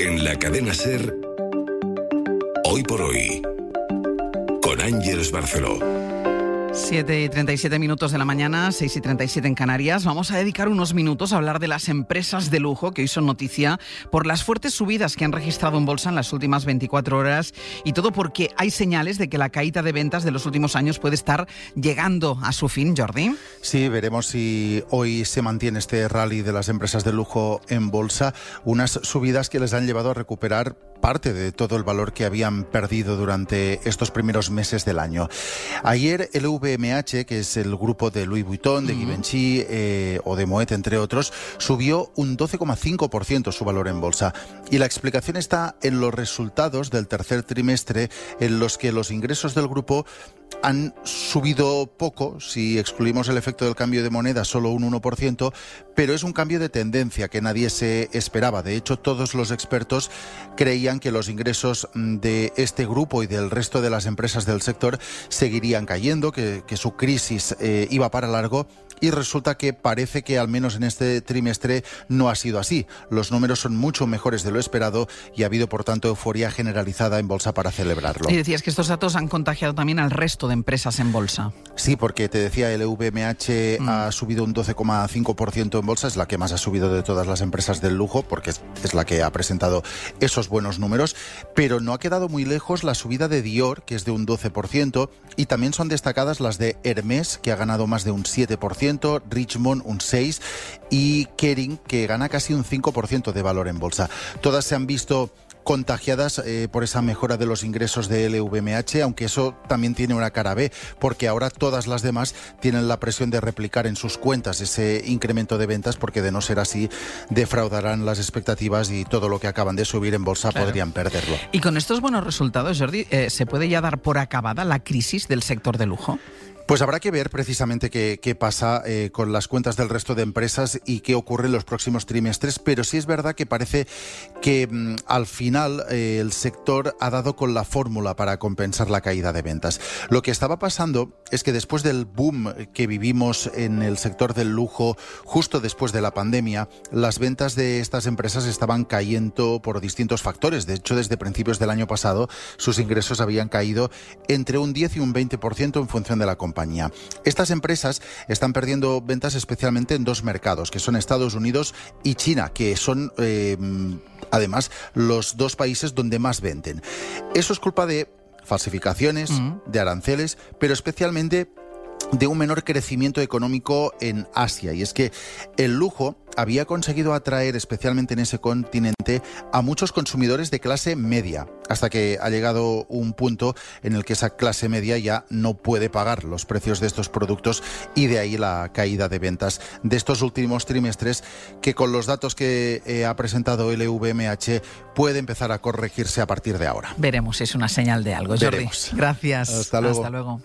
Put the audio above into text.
En la cadena SER, Hoy por Hoy, con Ángeles Barceló. 7:37 de la mañana, 6:37 en Canarias. Vamos a dedicar unos minutos a hablar de las empresas de lujo que hoy son noticia por las fuertes subidas que han registrado en bolsa en las últimas 24 horas y todo porque hay señales de que la caída de ventas de los últimos años puede estar llegando a su fin, Jordi. Sí, veremos si hoy se mantiene este rally de las empresas de lujo en bolsa, unas subidas que les han llevado a recuperar parte de todo el valor que habían perdido durante estos primeros meses del año. Ayer el LVMH, que es el grupo de Louis Vuitton, de Givenchy o de Moet, entre otros, subió un 12,5% su valor en bolsa. Y la explicación está en los resultados del tercer trimestre, en los que los ingresos del grupo han subido poco, si excluimos el efecto del cambio de moneda, solo un 1%, pero es un cambio de tendencia que nadie se esperaba. De hecho, todos los expertos creían que los ingresos de este grupo y del resto de las empresas del sector seguirían cayendo, que su crisis iba para largo. Y resulta que parece que al menos en este trimestre no ha sido así. Los números son mucho mejores de lo esperado y ha habido, por tanto, euforia generalizada en bolsa para celebrarlo. Y decías que estos datos han contagiado también al resto de empresas en bolsa. Sí, porque te decía, el LVMH ha subido un 12,5% en bolsa, es la que más ha subido de todas las empresas del lujo, porque es la que ha presentado esos buenos números, pero no ha quedado muy lejos la subida de Dior, que es de un 12%, y también son destacadas las de Hermès, que ha ganado más de un 7%, Richemont un 6% y Kering, que gana casi un 5% de valor en bolsa. Todas se han visto contagiadas por esa mejora de los ingresos de LVMH, aunque eso también tiene una cara B, porque ahora todas las demás tienen la presión de replicar en sus cuentas ese incremento de ventas, porque de no ser así defraudarán las expectativas y todo lo que acaban de subir en bolsa podrían perderlo. Y con estos buenos resultados, Jordi, ¿se puede ya dar por acabada la crisis del sector de lujo? Pues habrá que ver precisamente qué pasa con las cuentas del resto de empresas y qué ocurre en los próximos trimestres, pero sí es verdad que parece que al final el sector ha dado con la fórmula para compensar la caída de ventas. Lo que estaba pasando es que después del boom que vivimos en el sector del lujo, justo después de la pandemia, las ventas de estas empresas estaban cayendo por distintos factores. De hecho, desde principios del año pasado, sus ingresos habían caído entre un 10 y un 20% en función de la compañía. Estas empresas están perdiendo ventas especialmente en dos mercados, que son Estados Unidos y China, que son además los dos países donde más venden. Eso es culpa de falsificaciones, de aranceles, pero especialmente de un menor crecimiento económico en Asia. Y es que el lujo había conseguido atraer, especialmente en ese continente, a muchos consumidores de clase media, hasta que ha llegado un punto en el que esa clase media ya no puede pagar los precios de estos productos, y de ahí la caída de ventas de estos últimos trimestres, que con los datos que ha presentado el LVMH puede empezar a corregirse a partir de ahora. Veremos si es una señal de algo, Jordi. Veremos. Gracias. Hasta luego. Hasta luego.